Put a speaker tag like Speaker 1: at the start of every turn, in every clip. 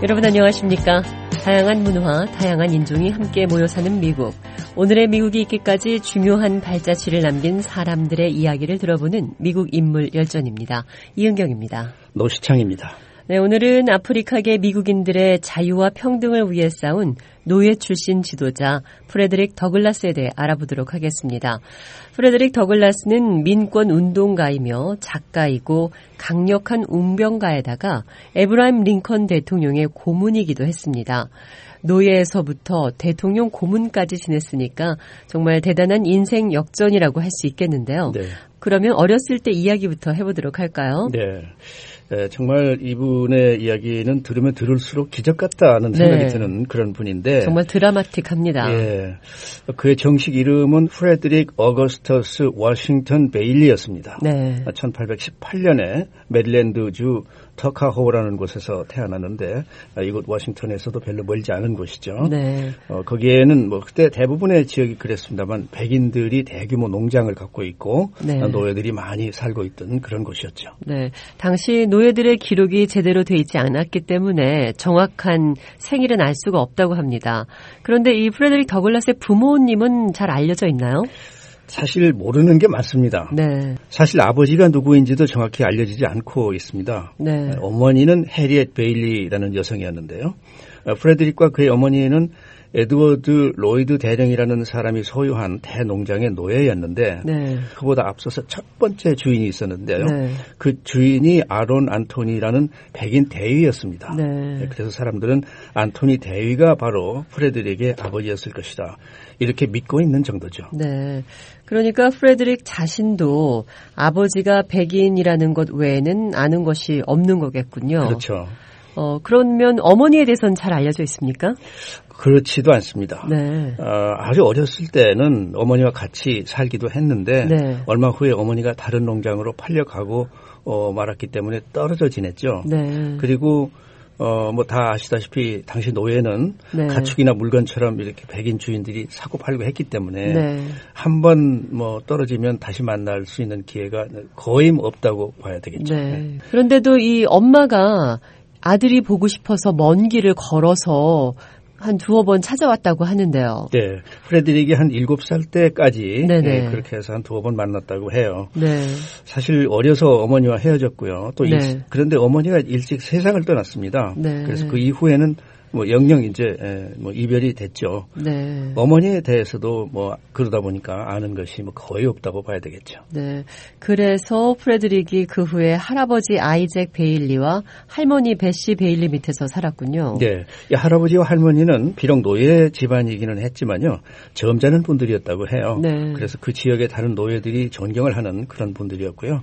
Speaker 1: 여러분 안녕하십니까? 다양한 문화, 다양한 인종이 함께 모여 사는 미국. 오늘의 미국이 있기까지 중요한 발자취를 남긴 사람들의 이야기를 들어보는 미국 인물 열전입니다. 이은경입니다.
Speaker 2: 노시창입니다.
Speaker 1: 네, 오늘은 아프리카계 미국인들의 자유와 평등을 위해 싸운 노예 출신 지도자 프레드릭 더글라스에 대해 알아보도록 하겠습니다. 프레드릭 더글라스는 민권 운동가이며 작가이고 강력한 웅변가에다가 에브라임 링컨 대통령의 고문이기도 했습니다. 노예에서부터 대통령 고문까지 지냈으니까 정말 대단한 인생 역전이라고 할 수 있겠는데요. 네. 그러면 어렸을 때 이야기부터 해보도록 할까요?
Speaker 2: 네. 정말 이분의 이야기는 들으면 들을수록 기적 같다는 생각이 드는 그런 분인데
Speaker 1: 정말 드라마틱합니다.
Speaker 2: 예, 그의 정식 이름은 프레드릭 어거스터스 워싱턴 베일리였습니다. 네. 1818년에 메릴랜드주 터카호라는 곳에서 태어났는데 이곳 워싱턴에서도 별로 멀지 않은 곳이죠. 네. 거기에는 뭐 그때 대부분의 지역이 그랬습니다만 백인들이 대규모 농장을 갖고 있고 네. 노예들이 많이 살고 있던 그런 곳이었죠.
Speaker 1: 네. 당시 노예들의 기록이 제대로 돼 있지 않았기 때문에 정확한 생일은 알 수가 없다고 합니다. 그런데 이 프레드릭 더글라스의 부모님은 잘 알려져 있나요?
Speaker 2: 사실 모르는 게 맞습니다. 네. 사실 아버지가 누구인지도 정확히 알려지지 않고 있습니다. 네. 어머니는 해리엣 베일리라는 여성이었는데요. 프레드릭과 그의 어머니는 에드워드 로이드 대령이라는 사람이 소유한 대농장의 노예였는데 네. 그보다 앞서서 첫 번째 주인이 있었는데요. 네. 그 주인이 아론 안토니라는 백인 대위였습니다. 네. 그래서 사람들은 안토니 대위가 바로 프레드릭의 아버지였을 것이다. 이렇게 믿고 있는 정도죠.
Speaker 1: 네. 그러니까 프레드릭 자신도 아버지가 백인이라는 것 외에는 아는 것이 없는 거겠군요.
Speaker 2: 그렇죠.
Speaker 1: 그러면 어머니에 대해서는 잘 알려져 있습니까?
Speaker 2: 그렇지도 않습니다. 네. 아주 어렸을 때는 어머니와 같이 살기도 했는데 네. 얼마 후에 어머니가 다른 농장으로 팔려가고 말았기 때문에 떨어져 지냈죠. 네. 그리고 뭐 다 아시다시피 당시 노예는 네. 가축이나 물건처럼 이렇게 백인 주인들이 사고 팔고 했기 때문에 네. 한번 뭐 떨어지면 다시 만날 수 있는 기회가 거의 없다고 봐야 되겠죠. 네.
Speaker 1: 네. 그런데도 이 엄마가 아들이 보고 싶어서 먼 길을 걸어서 한 두어 번 찾아왔다고 하는데요.
Speaker 2: 네. 프레드릭이 한 7살 때까지 네, 그렇게 해서 한 두어 번 만났다고 해요. 네. 사실 어려서 어머니와 헤어졌고요. 또 네. 그런데 어머니가 일찍 세상을 떠났습니다. 네. 그래서 그 이후에는 뭐 영영 이제 뭐 이별이 됐죠. 네. 어머니에 대해서도 뭐 그러다 보니까 아는 것이 뭐 거의 없다고 봐야 되겠죠.
Speaker 1: 네. 그래서 프레드릭이 그 후에 할아버지 아이잭 베일리와 할머니 베시 베일리 밑에서 살았군요.
Speaker 2: 네. 이 할아버지와 할머니는 비록 노예 집안이기는 했지만요. 점잖은 분들이었다고 해요. 네. 그래서 그 지역의 다른 노예들이 존경을 하는 그런 분들이었고요.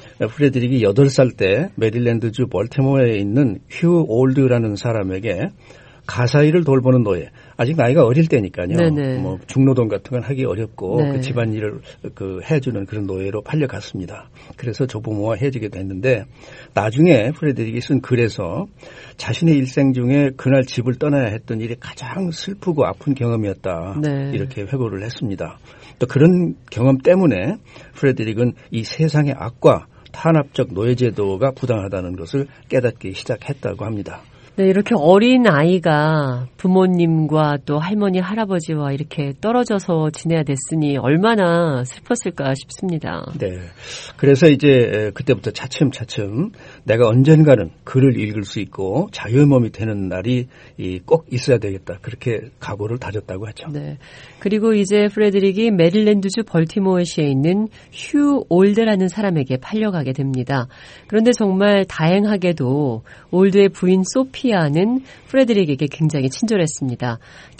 Speaker 2: 프레드릭이 8살 때 메릴랜드주 볼티모어에 있는 휴 올드라는 사람에게 가사일을 돌보는 노예. 아직 나이가 어릴 때니까요. 네네. 뭐 중노동 같은 건 하기 어렵고 네. 그 집안일을 해주는 그런 노예로 팔려갔습니다. 그래서 조부모와 헤어지게 됐는데 나중에 프레드릭이 쓴 글에서 자신의 일생 중에 그날 집을 떠나야 했던 일이 가장 슬프고 아픈 경험이었다. 네. 이렇게 회고를 했습니다. 또 그런 경험 때문에 프레드릭은 이 세상의 악과 탄압적 노예제도가 부당하다는 것을 깨닫기 시작했다고 합니다.
Speaker 1: 네, 이렇게 어린 아이가 부모님과 또 할머니, 할아버지와 이렇게 떨어져서 지내야 됐으니 얼마나 슬펐을까 싶습니다.
Speaker 2: 네. 그래서 이제 그때부터 차츰차츰 내가 언젠가는 글을 읽을 수 있고 자유의 몸이 되는 날이 꼭 있어야 되겠다. 그렇게 각오를 다졌다고 하죠.
Speaker 1: 네. 그리고 이제 프레드릭이 메릴랜드주 벌티모어시에 있는 휴 올드라는 사람에게 팔려가게 됩니다. 그런데 정말 다행하게도 올드의 부인 소피아는 프레드릭에게 굉장히 친절했습니다.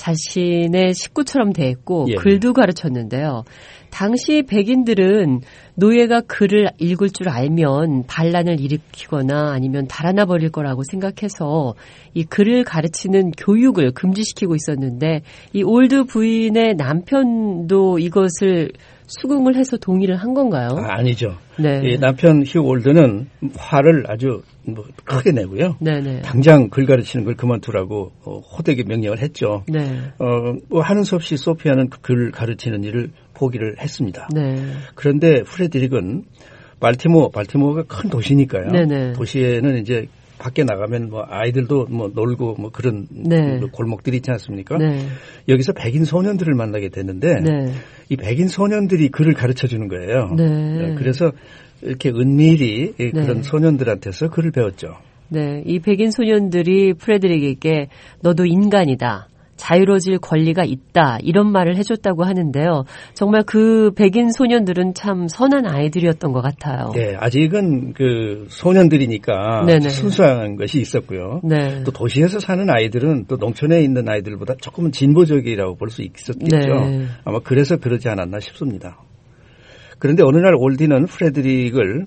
Speaker 1: 자신의 식구처럼 대했고 예. 글도 가르쳤는데요. 당시 백인들은 노예가 글을 읽을 줄 알면 반란을 일으키거나 아니면 달아나 버릴 거라고 생각해서 이 글을 가르치는 교육을 금지시키고 있었는데 이 올드 부인의 남편도 이것을 수긍을 해서 동의를 한 건가요?
Speaker 2: 아니죠. 네. 이 남편 휴 올드는 화를 아주 크게 내고요. 네네. 당장 글 가르치는 걸 그만두라고 호되게 명령을 했죠. 네. 뭐 하는 수 없이 소피아는 글 가르치는 일을 포기를 했습니다. 네. 그런데 프레드릭은 발티모어가 큰 도시니까요. 네네. 도시에는 이제 밖에 나가면 뭐 아이들도 뭐 놀고 뭐 그런
Speaker 1: 네.
Speaker 2: 골목들이 있지 않습니까?
Speaker 1: 네.
Speaker 2: 여기서 백인 소년들을 만나게 되는데
Speaker 1: 네.
Speaker 2: 이 백인 소년들이 글을 가르쳐 주는 거예요.
Speaker 1: 네.
Speaker 2: 그래서 이렇게 은밀히
Speaker 1: 네.
Speaker 2: 그런 소년들한테서 글을 배웠죠.
Speaker 1: 네, 이 백인 소년들이 프레드릭에게 너도 인간이다. 자유로워질 권리가 있다. 이런 말을 해줬다고 하는데요. 정말 그 백인 소년들은 참 선한 아이들이었던 것 같아요.
Speaker 2: 네, 아직은 그 소년들이니까
Speaker 1: 네네.
Speaker 2: 순수한 것이 있었고요.
Speaker 1: 네.
Speaker 2: 또 도시에서 사는 아이들은 또 농촌에 있는 아이들보다 조금은 진보적이라고 볼 수 있었겠죠.
Speaker 1: 네.
Speaker 2: 아마 그래서 그러지 않았나 싶습니다. 그런데 어느 날 올디는 프레드릭을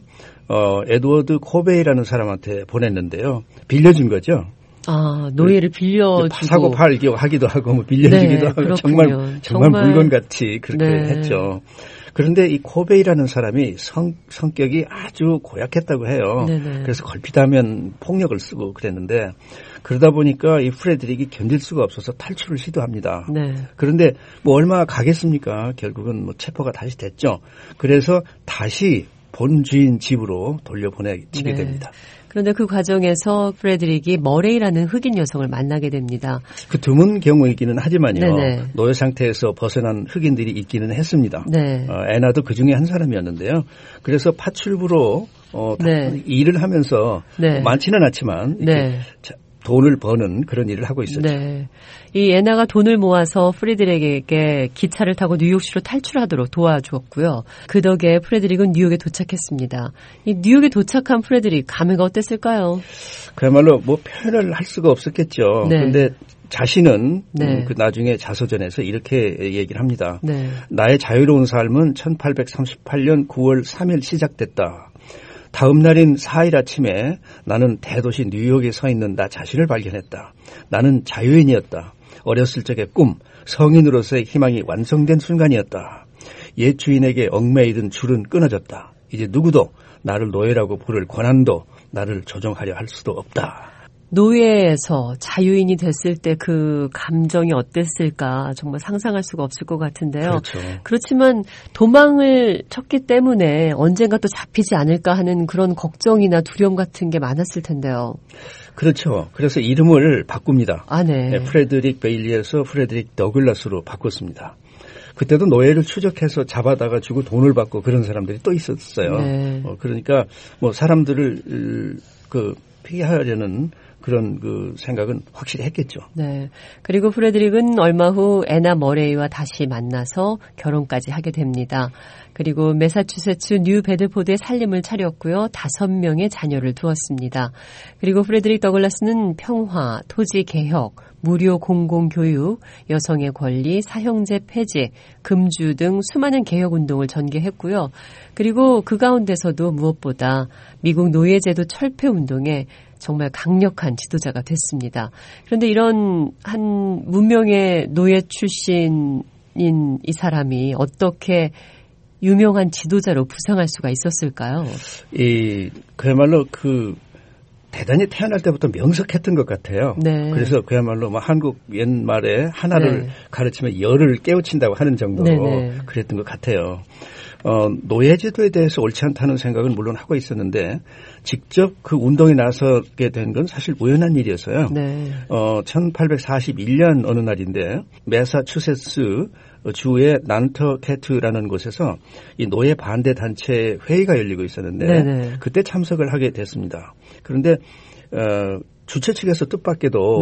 Speaker 2: 에드워드 코베이라는 사람한테 보냈는데요. 빌려준 거죠.
Speaker 1: 아, 노예를 빌려주고.
Speaker 2: 사고 팔기도 하고, 뭐 빌려주기도
Speaker 1: 네,
Speaker 2: 하고, 정말 물건같이 그렇게
Speaker 1: 네.
Speaker 2: 했죠. 그런데 이 코베이라는 사람이 성격이 아주 고약했다고 해요.
Speaker 1: 네네.
Speaker 2: 그래서 걸핏하면 폭력을 쓰고 그랬는데, 그러다 보니까 이 프레드릭이 견딜 수가 없어서 탈출을 시도합니다.
Speaker 1: 네.
Speaker 2: 그런데 뭐 얼마 가겠습니까? 결국은 뭐 체포가 다시 됐죠. 그래서 다시 본 주인 집으로 돌려보내지게
Speaker 1: 네.
Speaker 2: 됩니다.
Speaker 1: 그런데 그 과정에서 프레드릭이 머레이라는 흑인 여성을 만나게 됩니다.
Speaker 2: 그 드문 경우이기는 하지만요.
Speaker 1: 네네.
Speaker 2: 노예 상태에서 벗어난 흑인들이 있기는 했습니다.
Speaker 1: 네.
Speaker 2: 애나도 그중에 한 사람이었는데요. 그래서 파출부로
Speaker 1: 네.
Speaker 2: 일을 하면서
Speaker 1: 네.
Speaker 2: 많지는 않지만
Speaker 1: 네.
Speaker 2: 돈을 버는 그런 일을 하고 있었죠.
Speaker 1: 네. 이 애나가 돈을 모아서 프레드릭에게 기차를 타고 뉴욕시로 탈출하도록 도와주었고요. 그 덕에 프레드릭은 뉴욕에 도착했습니다. 이 뉴욕에 도착한 프레드릭 감회가 어땠을까요?
Speaker 2: 그야말로 뭐 표현을 할 수가 없었겠죠.
Speaker 1: 네.
Speaker 2: 그런데 자신은
Speaker 1: 네.
Speaker 2: 그 나중에 자서전에서 이렇게 얘기를 합니다.
Speaker 1: 네.
Speaker 2: 나의 자유로운 삶은 1838년 9월 3일 시작됐다. 다음 날인 4일 아침에 나는 대도시 뉴욕에 서 있는 나 자신을 발견했다. 나는 자유인이었다. 어렸을 적의 꿈, 성인으로서의 희망이 완성된 순간이었다. 옛 주인에게 얽매이던 줄은 끊어졌다. 이제 누구도 나를 노예라고 부를 권한도 나를 조종하려 할 수도 없다.
Speaker 1: 노예에서 자유인이 됐을 때 그 감정이 어땠을까 정말 상상할 수가 없을 것 같은데요.
Speaker 2: 그렇죠.
Speaker 1: 그렇지만 도망을 쳤기 때문에 언젠가 또 잡히지 않을까 하는 그런 걱정이나 두려움 같은 게 많았을 텐데요.
Speaker 2: 그렇죠. 그래서 이름을 바꿉니다.
Speaker 1: 아, 네.
Speaker 2: 프레드릭 베일리에서 프레드릭 더글라스로 바꿨습니다. 그때도 노예를 추적해서 잡아다가 주고 돈을 받고 그런 사람들이 또 있었어요.
Speaker 1: 네.
Speaker 2: 그러니까 뭐 사람들을 피하려는 그런 그 생각은 확실히 했겠죠.
Speaker 1: 네. 그리고 프레드릭은 얼마 후 애나 머레이와 다시 만나서 결혼까지 하게 됩니다. 그리고 매사추세츠 뉴 베드포드에 살림을 차렸고요. 5명의 자녀를 두었습니다. 그리고 프레드릭 더글라스는 평화, 토지 개혁, 무료 공공교육, 여성의 권리, 사형제 폐지, 금주 등 수많은 개혁운동을 전개했고요. 그리고 그 가운데서도 무엇보다 미국 노예제도 철폐운동에 정말 강력한 지도자가 됐습니다. 그런데 이런 한 무명의 노예 출신인 이 사람이 어떻게 유명한 지도자로 부상할 수가 있었을까요?
Speaker 2: 그야말로 대단히 태어날 때부터 명석했던 것 같아요.
Speaker 1: 네.
Speaker 2: 그래서 그야말로 뭐 한국 옛말에 하나를 가르치면 열을 깨우친다고 하는 정도로 그랬던 것 같아요. 노예제도에 대해서 옳지 않다는 생각은 물론 하고 있었는데 직접 그 운동에 나서게 된 건 사실 우연한 일이었어요.
Speaker 1: 네.
Speaker 2: 1841년 어느 날인데 매사추세츠 주의 난터캐트라는 곳에서 이 노예 반대 단체 회의가 열리고 있었는데
Speaker 1: 네네.
Speaker 2: 그때 참석을 하게 됐습니다. 그런데 주최 측에서 뜻밖에도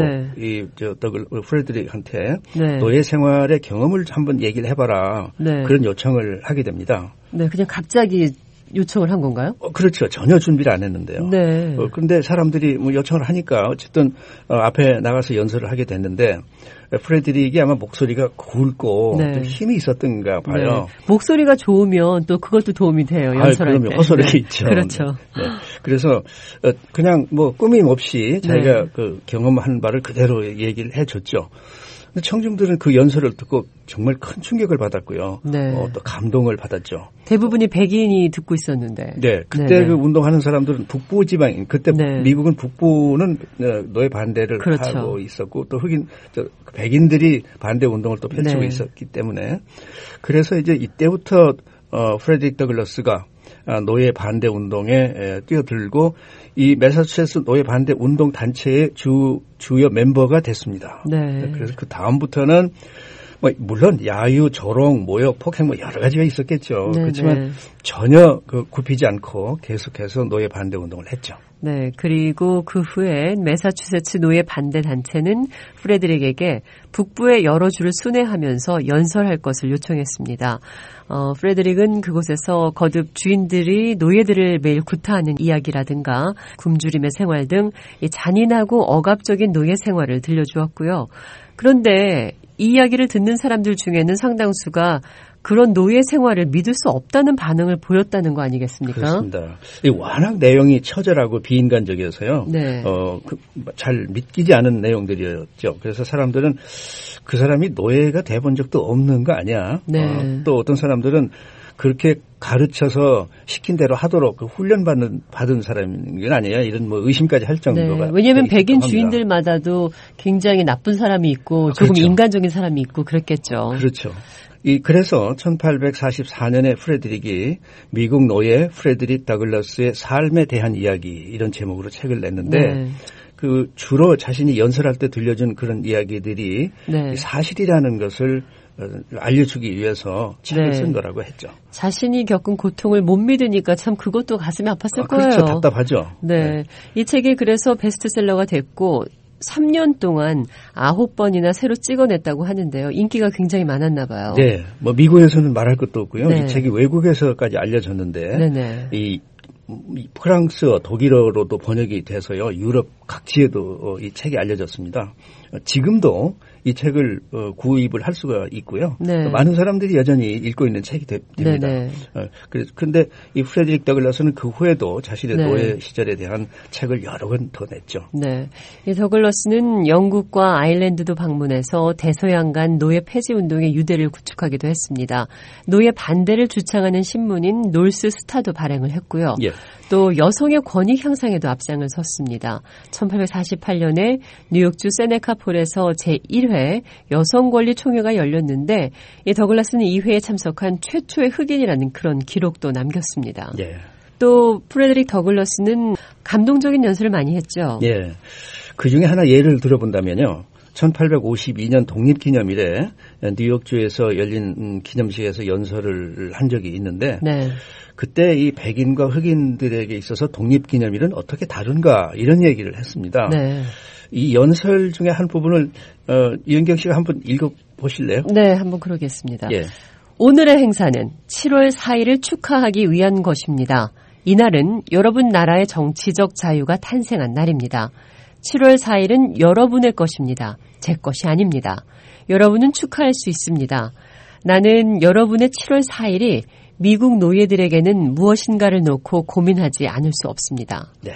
Speaker 2: 프레드릭한테 노예 생활의 경험을 한번 얘기를 해봐라 그런 요청을 하게 됩니다.
Speaker 1: 네, 그냥 갑자기 요청을 한 건가요?
Speaker 2: 그렇죠. 전혀 준비를 안 했는데요.
Speaker 1: 네.
Speaker 2: 그런데 사람들이 뭐 요청을 하니까 어쨌든 앞에 나가서 연설을 하게 됐는데 프레드릭이 아마 목소리가 굵고 좀 힘이 있었던가 봐요.
Speaker 1: 네. 목소리가 좋으면 또 그것도 도움이 돼요. 연설할 때.
Speaker 2: 허설이 있죠.
Speaker 1: 그렇죠.
Speaker 2: 네. 그래서 그냥 뭐 꾸밈 없이 자기가 그 경험한 바를 그대로 얘기를 해줬죠. 청중들은 그 연설을 듣고 정말 큰 충격을 받았고요. 또 감동을 받았죠.
Speaker 1: 대부분이 백인이 듣고 있었는데.
Speaker 2: 네, 그때 그 운동하는 사람들은 북부 지방, 그때 미국은 북부는 노예 반대를 하고 있었고 또 백인들이 반대 운동을 또 펼치고 있었기 때문에 그래서 이제 이때부터 프레드릭 더글라스가 노예 반대 운동에 뛰어들고 이 매사추세츠 노예 반대 운동 단체의 주요 멤버가 됐습니다.
Speaker 1: 네.
Speaker 2: 그래서 그 다음부터는 물론 야유, 조롱, 모욕, 폭행 여러 가지가 있었겠죠.
Speaker 1: 네,
Speaker 2: 그렇지만
Speaker 1: 네.
Speaker 2: 전혀 굽히지 않고 계속해서 노예 반대 운동을 했죠.
Speaker 1: 네, 그리고 그 후에 매사추세츠 노예 반대 단체는 프레드릭에게 북부의 여러 주를 순회하면서 연설할 것을 요청했습니다. 프레드릭은 그곳에서 거듭 주인들이 노예들을 매일 구타하는 이야기라든가 굶주림의 생활 등 잔인하고 억압적인 노예 생활을 들려주었고요. 그런데 이 이야기를 듣는 사람들 중에는 상당수가 그런 노예 생활을 믿을 수 없다는 반응을 보였다는 거 아니겠습니까?
Speaker 2: 그렇습니다. 워낙 내용이 처절하고 비인간적이어서요.
Speaker 1: 네.
Speaker 2: 잘 믿기지 않은 내용들이었죠. 그래서 사람들은 그 사람이 노예가 돼본 적도 없는 거 아니야.
Speaker 1: 네.
Speaker 2: 또 어떤 사람들은 그렇게 가르쳐서 시킨 대로 하도록 받은 사람인 건 아니에요. 이런 의심까지 할 정도가.
Speaker 1: 네. 왜냐하면 백인 주인들마다도 굉장히 나쁜 사람이 있고 조금
Speaker 2: 그렇죠.
Speaker 1: 인간적인 사람이 있고 그랬겠죠.
Speaker 2: 그렇죠. 그래서 1844년에 프레드릭이 미국 노예 프레드릭 더글라스의 삶에 대한 이야기 이런 제목으로 책을 냈는데
Speaker 1: 네.
Speaker 2: 주로 자신이 연설할 때 들려준 그런 이야기들이
Speaker 1: 네.
Speaker 2: 사실이라는 것을 알려주기 위해서 책을 쓴 거라고 했죠.
Speaker 1: 자신이 겪은 고통을 못 믿으니까 참 그것도 가슴이 아팠을
Speaker 2: 거예요.
Speaker 1: 그렇죠.
Speaker 2: 답답하죠.
Speaker 1: 네. 이 책이 그래서 베스트셀러가 됐고 3년 동안 9번이나 새로 찍어냈다고 하는데요. 인기가 굉장히 많았나 봐요.
Speaker 2: 네. 미국에서는 말할 것도 없고요.
Speaker 1: 네.
Speaker 2: 이 책이 외국에서까지 알려졌는데
Speaker 1: 네네.
Speaker 2: 이 프랑스어, 독일어로도 번역이 돼서요. 유럽 각지에도 이 책이 알려졌습니다. 지금도 이 책을 구입을 할 수가 있고요.
Speaker 1: 네.
Speaker 2: 많은 사람들이 여전히 읽고 있는 책이 됩니다. 그런데 이 프레드릭 더글라스는 그 후에도 자신의 노예 시절에 대한 책을 여러 권 더 냈죠.
Speaker 1: 네, 이 더글라스는 영국과 아일랜드도 방문해서 대서양 간 노예 폐지 운동의 유대를 구축하기도 했습니다. 노예 반대를 주창하는 신문인 놀스 스타도 발행을 했고요.
Speaker 2: 예.
Speaker 1: 또 여성의 권익 향상에도 앞장을 섰습니다. 1848년에 뉴욕주 세네카폴에서 제1회 여성권리 총회가 열렸는데 이 더글라스는 이 회에 참석한 최초의 흑인이라는 그런 기록도 남겼습니다.
Speaker 2: 예.
Speaker 1: 또 프레드릭 더글라스는 감동적인 연설을 많이 했죠.
Speaker 2: 예. 그중에 하나 예를 들어본다면요. 1852년 독립기념일에 뉴욕주에서 열린 기념식에서 연설을 한 적이 있는데
Speaker 1: 네.
Speaker 2: 그때 이 백인과 흑인들에게 있어서 독립기념일은 어떻게 다른가 이런 얘기를 했습니다.
Speaker 1: 네.
Speaker 2: 이 연설 중에 한 부분을 이은경 씨가 한번 읽어보실래요?
Speaker 1: 네, 한번 그러겠습니다.
Speaker 2: 예.
Speaker 1: 오늘의 행사는 7월 4일을 축하하기 위한 것입니다. 이날은 여러분 나라의 정치적 자유가 탄생한 날입니다. 7월 4일은 여러분의 것입니다. 제 것이 아닙니다. 여러분은 축하할 수 있습니다. 나는 여러분의 7월 4일이 미국 노예들에게는 무엇인가를 놓고 고민하지 않을 수 없습니다.
Speaker 2: 네.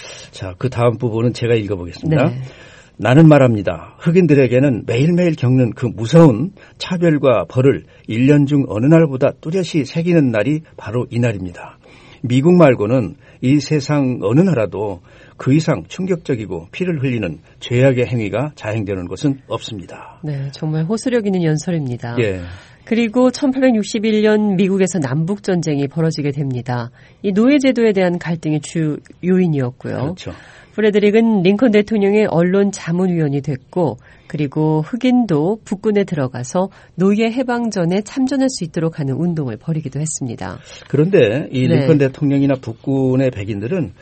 Speaker 2: 자, 그 다음 부분은 제가 읽어보겠습니다.
Speaker 1: 네.
Speaker 2: 나는 말합니다. 흑인들에게는 매일매일 겪는 그 무서운 차별과 벌을 1년 중 어느 날보다 뚜렷이 새기는 날이 바로 이 날입니다. 미국 말고는 이 세상 어느 나라도 그 이상 충격적이고 피를 흘리는 죄악의 행위가 자행되는 곳은 없습니다.
Speaker 1: 네, 정말 호소력 있는 연설입니다.
Speaker 2: 예.
Speaker 1: 그리고 1861년 미국에서 남북전쟁이 벌어지게 됩니다. 이 노예제도에 대한 갈등이 주 요인이었고요.
Speaker 2: 그렇죠.
Speaker 1: 프레드릭은 링컨 대통령의 언론 자문위원이 됐고 그리고 흑인도 북군에 들어가서 노예 해방전에 참전할 수 있도록 하는 운동을 벌이기도 했습니다.
Speaker 2: 그런데 이 링컨 대통령이나 북군의 백인들은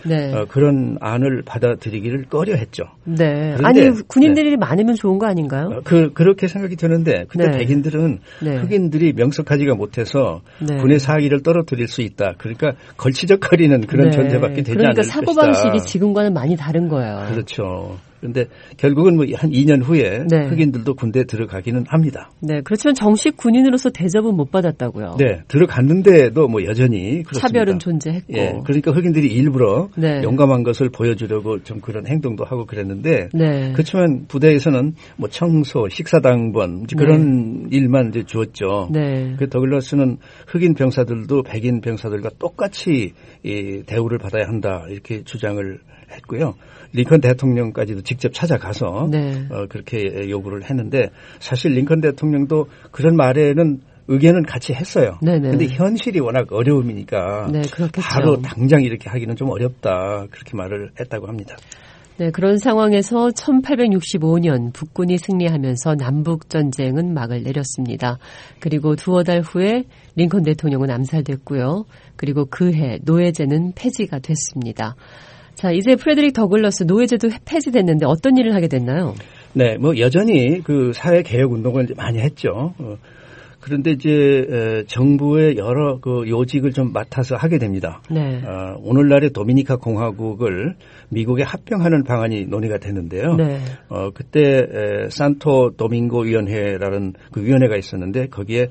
Speaker 2: 그런 안을 받아들이기를 꺼려했죠.
Speaker 1: 네. 아니 군인들이 많으면 좋은 거 아닌가요?
Speaker 2: 그렇게 생각이 드는데 근데 백인들은 흑인들이 명석하지가 못해서 군의 사기를 떨어뜨릴 수 있다. 그러니까 걸치적거리는 그런 존재밖에 되지 않을 것이다.
Speaker 1: 그러니까 사고방식이 지금과는 많이 다른 거예요.
Speaker 2: 그렇죠. 그런데 결국은 한 2년 후에 흑인들도 군대에 들어가기는 합니다.
Speaker 1: 네, 그렇지만 정식 군인으로서 대접은 못 받았다고요.
Speaker 2: 네, 들어갔는데도 여전히 그렇습니다.
Speaker 1: 차별은 존재했고.
Speaker 2: 예, 그러니까 흑인들이 일부러 용감한 것을 보여주려고 좀 그런 행동도 하고 그랬는데 그렇지만 부대에서는 청소, 식사당번 그런 일만 이제 주었죠.
Speaker 1: 네.
Speaker 2: 그 더글라스는 흑인 병사들도 백인 병사들과 똑같이 이 대우를 받아야 한다 이렇게 주장을 했고요. 링컨 대통령까지도 직접 찾아가서 그렇게 요구를 했는데 사실 링컨 대통령도 그런 말에는 의견은 같이 했어요.
Speaker 1: 그런데
Speaker 2: 현실이 워낙 어려움이니까
Speaker 1: 네, 그렇겠죠.
Speaker 2: 바로 당장 이렇게 하기는 좀 어렵다. 그렇게 말을 했다고 합니다.
Speaker 1: 네, 그런 상황에서 1865년 북군이 승리하면서 남북전쟁은 막을 내렸습니다. 그리고 두어 달 후에 링컨 대통령은 암살됐고요. 그리고 그해 노예제는 폐지가 됐습니다. 자, 이제 프레드릭 더글라스 노예제도 폐지됐는데 어떤 일을 하게 됐나요?
Speaker 2: 네, 뭐 여전히 그 사회 개혁 운동을 많이 했죠. 그런데 이제 정부의 여러 그 요직을 좀 맡아서 하게 됩니다.
Speaker 1: 네.
Speaker 2: 오늘날의 도미니카 공화국을 미국에 합병하는 방안이 논의가 되는데요.
Speaker 1: 네.
Speaker 2: 그때 산토 도밍고 위원회라는 그 위원회가 있었는데 거기에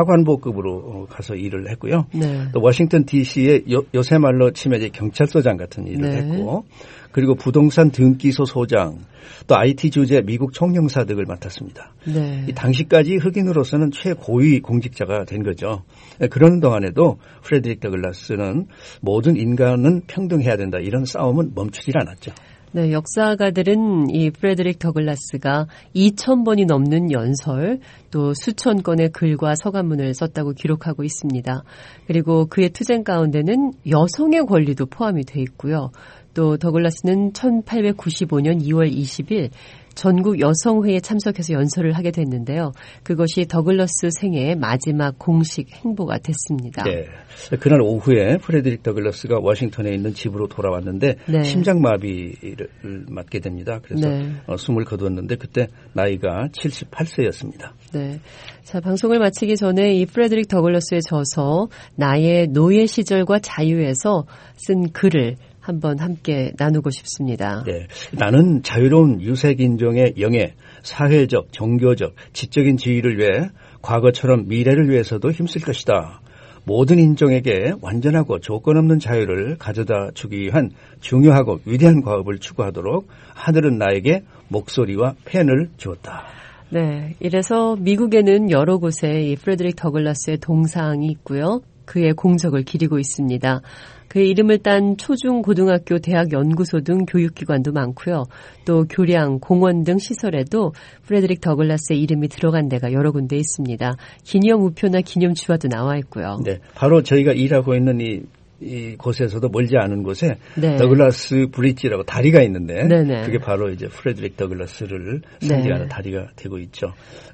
Speaker 2: 차관보급으로 가서 일을 했고요.
Speaker 1: 네.
Speaker 2: 또 워싱턴 D.C.에 요새 말로 치면 이제 경찰서장 같은 일을 했고, 그리고 부동산 등기소 소장, 또 IT 주재 미국 총영사 등을 맡았습니다.
Speaker 1: 네.
Speaker 2: 이 당시까지 흑인으로서는 최고위 공직자가 된 거죠. 그러는 동안에도 프레드릭 더글라스는 모든 인간은 평등해야 된다, 이런 싸움은 멈추질 않았죠.
Speaker 1: 네, 역사가들은 이 프레드릭 더글라스가 2,000번이 넘는 연설, 또 수천 건의 글과 서간문을 썼다고 기록하고 있습니다. 그리고 그의 투쟁 가운데는 여성의 권리도 포함이 돼 있고요. 또 더글라스는 1895년 2월 20일 전국 여성회에 참석해서 연설을 하게 됐는데요. 그것이 더글라스 생애의 마지막 공식 행보가 됐습니다.
Speaker 2: 네. 그날 오후에 프레드릭 더글라스가 워싱턴에 있는 집으로 돌아왔는데
Speaker 1: 네.
Speaker 2: 심장마비를 맞게 됩니다. 그래서
Speaker 1: 네.
Speaker 2: 숨을 거두었는데 그때 나이가 78세였습니다.
Speaker 1: 네. 자, 방송을 마치기 전에 이 프레드릭 더글라스의 저서 나의 노예 시절과 자유에서 쓴 글을 한번 함께 나누고 싶습니다.
Speaker 2: 네, 나는 자유로운 유색인종의 영예, 사회적, 종교적, 지적인 지위를 위해 과거처럼 미래를 위해서도 힘쓸 것이다. 모든 인종에게 완전하고 조건 없는 자유를 가져다 주기 위한 중요하고 위대한 과업을 추구하도록 하늘은 나에게 목소리와 펜을 주었다.
Speaker 1: 네, 이래서 미국에는 여러 곳에 이 프레드릭 더글라스의 동상이 있고요. 그의 공적을 기리고 있습니다. 그의 이름을 딴 초중, 고등학교, 대학, 연구소 등 교육기관도 많고요. 또 교량, 공원 등 시설에도 프레드릭 더글라스의 이름이 들어간 데가 여러 군데 있습니다. 기념 우표나 기념 주화도 나와 있고요.
Speaker 2: 네, 바로 저희가 일하고 있는 이 곳에서도 멀지 않은 곳에
Speaker 1: 네.
Speaker 2: 더글라스 브릿지라고 다리가 있는데
Speaker 1: 네네.
Speaker 2: 그게 바로 이제 프레드릭 더글라스를 상징하는
Speaker 1: 네.
Speaker 2: 다리가 되고 있죠.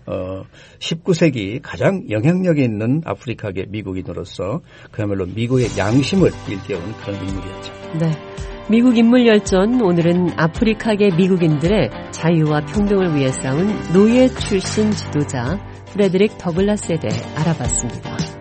Speaker 2: 19세기 가장 영향력이 있는 아프리카계 미국인으로서 그야말로 미국의 양심을 일깨운 그런 인물이었죠.
Speaker 1: 네. 미국 인물열전, 오늘은 아프리카계 미국인들의 자유와 평등을 위해 싸운 노예 출신 지도자 프레드릭 더글라스에 대해 알아봤습니다.